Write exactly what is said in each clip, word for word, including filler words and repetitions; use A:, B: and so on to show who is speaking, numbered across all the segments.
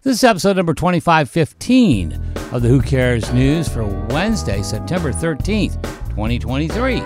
A: This is episode number twenty-five fifteen of the Who Cares News for Wednesday, September thirteenth, twenty twenty-three.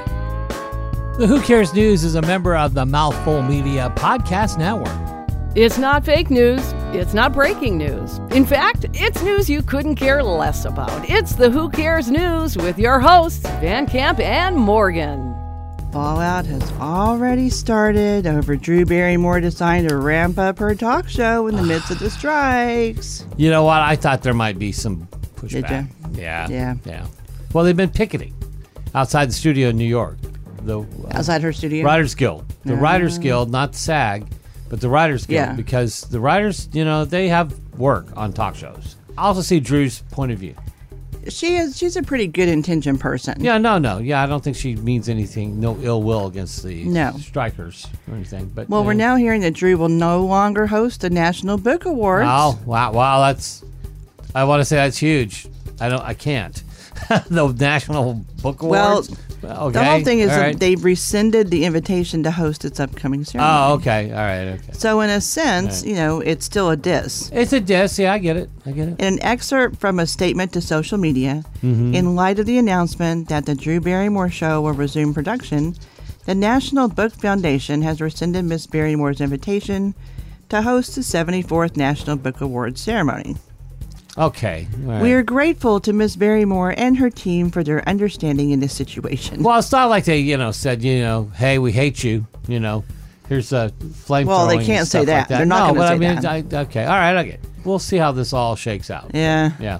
A: The Who Cares News is a member of the Mouthful Media Podcast Network.
B: It's not fake news. It's not breaking news. In fact, it's news you couldn't care less about. It's the Who Cares News with your hosts, Van Camp and Morgan.
C: Fallout has already started over Drew Barrymore deciding to ramp up her talk show in the midst of the strikes.
A: You know what? I thought there might be some
C: Did
A: pushback.
C: you?
A: Yeah.
C: Yeah.
A: Yeah. Well, they've been picketing outside the studio in New York. The uh,
C: Outside her studio?
A: Writers Guild. The
C: Ah.
A: Writers Guild, not the SAG, but the Writers Guild.
C: Yeah.
A: Because the writers, you know, they have work on talk shows. I also see Drew's point of view.
C: She is. She's a pretty good intentioned person.
A: Yeah, no, no. Yeah, I don't think she means anything, no ill will against the
C: No.
A: strikers or anything. But
C: Well,
A: uh,
C: we're now hearing that Drew will no longer host the National Book Awards.
A: Wow, wow, wow. That's, I want to say that's huge. I don't, I can't. The National Book
C: Well,
A: Awards? Okay.
C: The whole thing is
A: all
C: that
A: right.
C: they've rescinded the invitation to host its upcoming ceremony.
A: Oh, okay. All right, okay.
C: So in a sense,
A: Right.
C: you know, it's still a diss.
A: It's a diss. Yeah, I get it. I get it.
C: In an excerpt from a statement to social media,
A: Mm-hmm.
C: in light of the announcement that the Drew Barrymore show will resume production, the National Book Foundation has rescinded Miss Barrymore's invitation to host the seventy-fourth National Book Awards ceremony.
A: Okay. All right.
C: We are grateful to Miss Barrymore and her team for their understanding in this situation.
A: Well, it's not like they, you know, said, you know, hey, we hate you, you know, here's a flame
C: Well, they
A: throwing
C: can't
A: and
C: say
A: stuff
C: that.
A: like that.
C: They're not
A: no,
C: gonna
A: but
C: say
A: I mean,
C: that.
A: I, okay. All right. Okay. We'll see how this all shakes out.
C: yeah.
A: Yeah.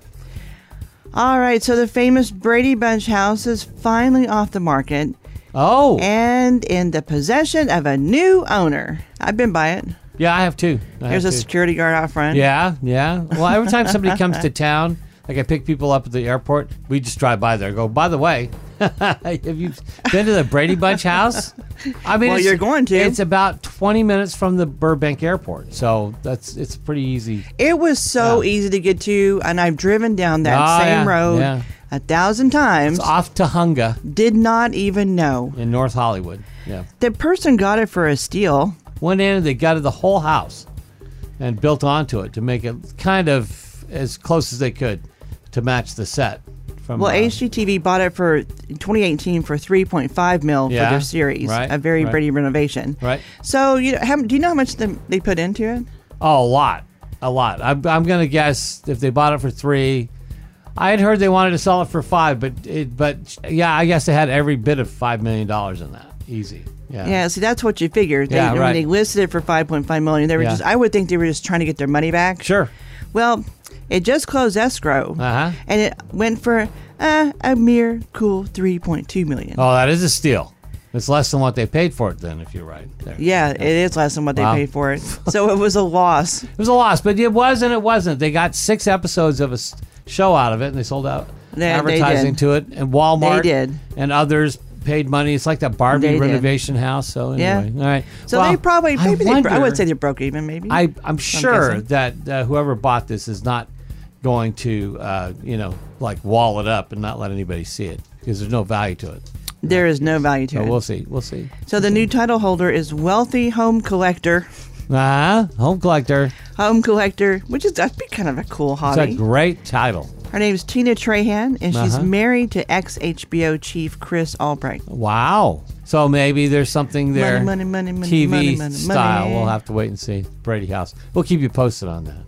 C: All right, so the famous Brady Bunch house is finally off the market
A: Oh.
C: and in the possession of a new owner. I've been by it.
A: Yeah, I have two. I
C: There's a
A: have two.
C: security guard out front.
A: Yeah, yeah. Well, every time somebody comes to town, like I pick people up at the airport, we just drive by there and go, by the way, have you been to the Brady Bunch house? I mean,
C: Well,
A: it's-
C: you're going to.
A: It's about twenty minutes from the Burbank airport. So that's it's pretty easy.
C: It was so
A: Yeah.
C: easy to get to, and I've driven down that
A: Oh,
C: same
A: yeah,
C: road
A: yeah.
C: a thousand times.
A: It's off to Hunga
C: Did not even know.
A: in North Hollywood. Yeah.
C: The person got it for a steal.
A: Went in and they gutted the whole house and built onto it to make it kind of as close as they could to match the set. From,
C: Well,
A: uh,
C: H G T V bought it for twenty eighteen for three point five mil
A: Yeah,
C: for their series,
A: right,
C: a very
A: right.
C: Brady renovation.
A: Right.
C: So, you know, how, do you know how much the, they put into it?
A: Oh, a lot, a lot. I'm, I'm gonna guess if they bought it for three, I had heard they wanted to sell it for five, but it, but yeah, I guess they had every bit of five million dollars in that, easy. Yeah.
C: Yeah, see, that's what you figured. They,
A: Yeah,
C: when
A: right.
C: they listed it for five point five million, they were
A: Yeah.
C: just, I would think they were just trying to get their money back.
A: Sure.
C: Well, it just closed escrow,
A: Uh huh.
C: and it went for uh, a mere cool three point two million.
A: Oh, that is a steal. It's less than what they paid for it, then, if you're right. There.
C: Yeah, it is less than what they
A: Wow.
C: paid for it. So it was a loss.
A: It was a loss, but it was and it wasn't. They got six episodes of a s- show out of it, and they sold out
C: They- they
A: advertising
C: did.
A: to it, and Walmart
C: They did.
A: and others paid money. It's like that Barbie
C: They did.
A: renovation house. So anyway, all right.
C: So
A: Well,
C: they probably,
A: I
C: maybe they, I
A: wonder-
C: would say they broke even, maybe.
A: I, I'm sure
C: guessing.
A: that uh, whoever bought this is not going to, uh, you know, like wall it up and not let anybody see it because there's no value to it.
C: there is no value to
A: So
C: it.
A: we'll see. We'll see.
C: So the new title holder is Wealthy Home Collector.
A: Ah, home collector.
C: Home Collector, which is, that'd be kind of a cool
A: It's
C: hobby.
A: a great title.
C: Her name is Tina Trahan, and she's
A: Uh-huh.
C: married to ex-H B O chief Chris Albrecht.
A: Wow. So maybe there's something there.
C: Money, money, money,
A: T V
C: money, money,
A: style.
C: money.
A: We'll have to wait and see. Brady House. We'll keep you posted on that.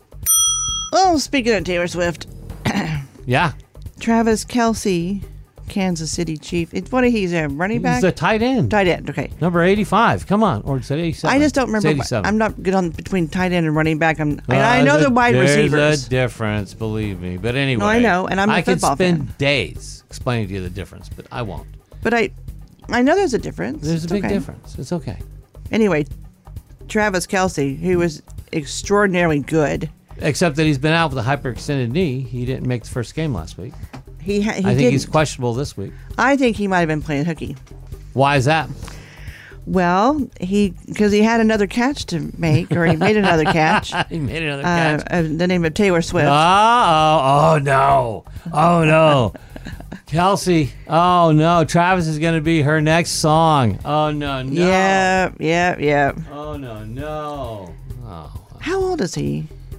C: Oh, speaking of Taylor Swift,
A: Yeah.
C: Travis Kelce, Kansas City Chief. It's what he's a running back,
A: He's the tight end.
C: tight end. Okay,
A: Number eighty-five. Come on. Or is it eighty-seven?
C: I just don't
A: It's
C: remember.
A: eighty-seven.
C: I'm not good on between tight end and running back. I'm.
A: Uh,
C: I, I know
A: the-
C: the wide
A: there's
C: receivers.
A: a difference, believe me. But anyway.
C: No, I know, and I'm a
A: I could
C: football
A: spend
C: fan.
A: days explaining to you the difference, but I won't.
C: But I, I know there's a difference.
A: There's a
C: It's
A: big
C: okay.
A: difference. It's okay.
C: Anyway, Travis Kelce, who was extraordinarily good.
A: Except that he's been out with a hyperextended knee. He didn't make the first game last week.
C: He, ha- he
A: I think
C: didn't.
A: he's questionable this week.
C: I think he might have been playing hooky.
A: Why is that?
C: Well, he because he had another catch to make, or he made another catch.
A: He made another
C: Uh,
A: catch.
C: uh, the name of Taylor Swift.
A: Oh, oh, oh no. Oh no. Kelsey. Oh no. Travis is going to be her next song. Oh no, no.
C: Yeah, yeah, yeah.
A: Oh no, no. Oh.
C: How old is he?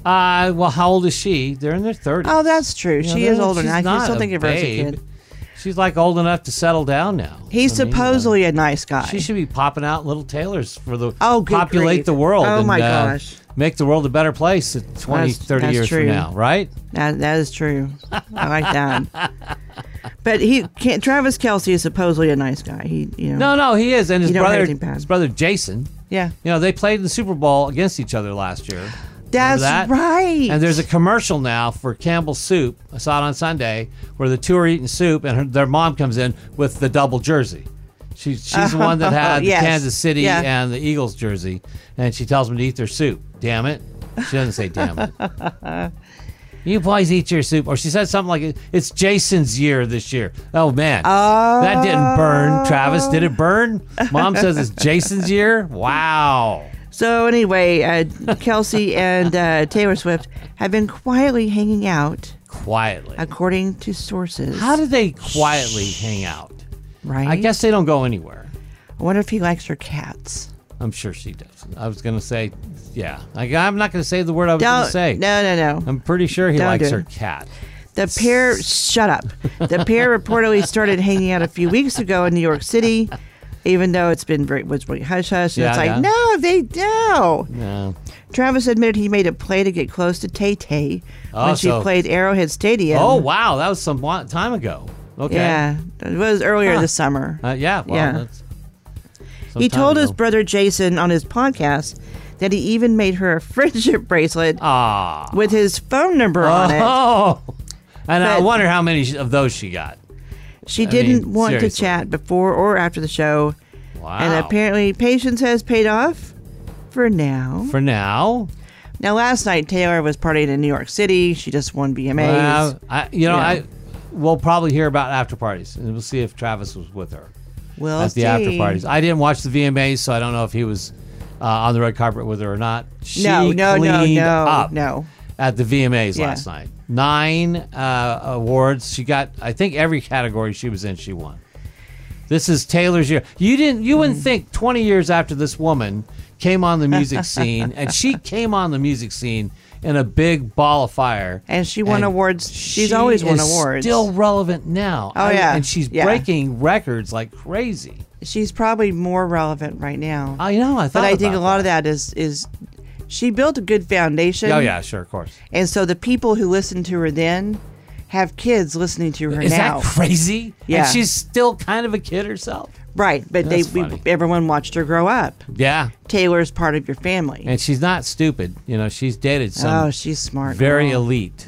A: Uh, well, how old is she? They're in their thirties.
C: Oh, that's true.
A: You know,
C: she is
A: they're-
C: older
A: she's
C: now. I
A: not
C: can still
A: a
C: think of her as a
A: babe.
C: kid.
A: She's like old enough to settle down now.
C: He's
A: I mean,
C: supposedly a nice guy.
A: uh, she should be popping out little tailors for the
C: Oh, good
A: populate
C: grief.
A: the world.
C: Oh,
A: and,
C: my
A: uh,
C: gosh.
A: Make the world a better place at twenty,
C: That's-
A: thirty
C: that's
A: years
C: true.
A: from now, right?
C: That that is true. I like that. But he can't. Travis Kelce is supposedly a nice guy. He, you know.
A: No, no, he is, and his
C: You don't have
A: brother,
C: anything bad.
A: his brother Jason.
C: Yeah,
A: You know, they played in the Super Bowl against each other last year.
C: that's
A: that?
C: right.
A: And there's a commercial now for Campbell's Soup. I saw it on Sunday where the two are eating soup, and her, their mom comes in with the double jersey. She, she's the one that had
C: Yes.
A: the Kansas City
C: Yeah.
A: and the Eagles jersey, and she tells them to eat their soup. Damn it. She doesn't say damn it. You boys eat your soup. Or she said something like, it's Jason's year this year. Oh, man.
C: Oh.
A: That didn't burn, Travis. Did it burn? Mom says it's Jason's year? Wow.
C: So anyway, uh, Kelsey and uh, Taylor Swift have been quietly hanging out,
A: Quietly.
C: according to sources.
A: How do they quietly hang out?
C: right?
A: I guess they don't go anywhere.
C: I wonder if he likes her cats.
A: I'm sure she does. I was going to say, yeah. I, I'm not going to say the word I was going
C: Don't.
A: to say.
C: No, no, no.
A: I'm pretty sure he
C: Don't
A: likes
C: do
A: her
C: it.
A: cat.
C: The pair, shut up. The pair reportedly started hanging out a few weeks ago in New York City, even though it's been very, was very hush hush. And
A: Yeah,
C: it's like,
A: yeah.
C: no, they do.
A: No.
C: Travis admitted he made a play to get close to Tay Tay
A: Oh,
C: when she
A: so-
C: played Arrowhead Stadium.
A: Oh, wow. That was some wa- time ago. Okay.
C: Yeah, it was earlier
A: Huh.
C: this summer.
A: Uh, yeah. Well,
C: Yeah.
A: that's some
C: He
A: time
C: told his
A: ago.
C: brother Jason on his podcast that he even made her a friendship bracelet
A: Ah.
C: with his phone number on it.
A: Oh. And I
C: But-
A: wonder how many sh- of those she got.
C: She
A: I
C: didn't
A: mean,
C: want
A: seriously.
C: to chat before or after the show,
A: Wow.
C: and apparently patience has paid off for now.
A: For now.
C: Now, last night Taylor was partying in New York City. She just won V M As.
A: Well, I, you know,
C: Yeah.
A: I we'll probably hear about after parties, and we'll see if Travis was with her
C: we'll
A: at the
C: see.
A: after parties. I didn't watch the V M As, so I don't know if he was uh, on the red carpet with her or not. She
C: No, no, no,
A: cleaned
C: no,
A: up
C: no.
A: at the V M As
C: Yeah.
A: last night. Nine uh, awards. She got, I think, every category she was in, she won. This is Taylor's year. You didn't. You
C: Mm-hmm.
A: wouldn't think twenty years after this woman came on the music scene, and she came on the music scene in a big ball of fire.
C: And she won
A: and
C: awards. She's
A: she
C: always won
A: is
C: awards.
A: Still relevant now.
C: Oh,
A: I-
C: yeah.
A: and she's
C: Yeah.
A: breaking records like crazy.
C: She's probably more relevant right now.
A: I know. I thought.
C: but I think a
A: about
C: lot of that is is she built a good foundation.
A: Oh yeah, sure, of course.
C: And so the people who listened to her then have kids listening to her
A: Is
C: now.
A: that crazy?
C: Yeah.
A: And she's still kind of a kid herself.
C: Right, but they
A: That's
C: we,
A: funny.
C: everyone watched her grow up.
A: Yeah.
C: Taylor's part of your family.
A: And she's not stupid. You know, she's dated some
C: Oh, she's smart.
A: very
C: girl.
A: elite.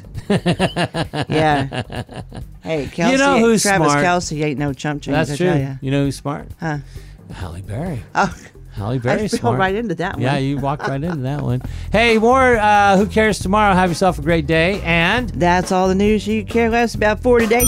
C: Yeah. Hey, Kelsey.
A: You know who's
C: Travis
A: smart?
C: Kelsey ain't no chump change.
A: That's
C: I
A: true.
C: Tell ya.
A: You know who's smart?
C: Huh?
A: Halle Berry.
C: Oh,
A: Halle
C: I
A: Berry's
C: fell
A: smart.
C: right into that one.
A: Yeah, you walked right into that one. Hey, more uh, Who Cares tomorrow. Have yourself a great day. And
C: That's all the news you care less about for today.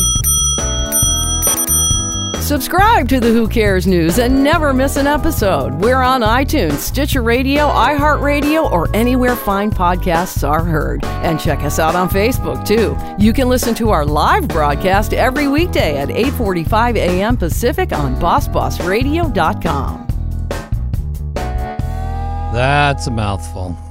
B: Subscribe to the Who Cares News and never miss an episode. We're on iTunes, Stitcher Radio, iHeartRadio, or anywhere fine podcasts are heard. And check us out on Facebook, too. You can listen to our live broadcast every weekday at eight forty-five a.m. Pacific on boss boss radio dot com.
A: that's a mouthful.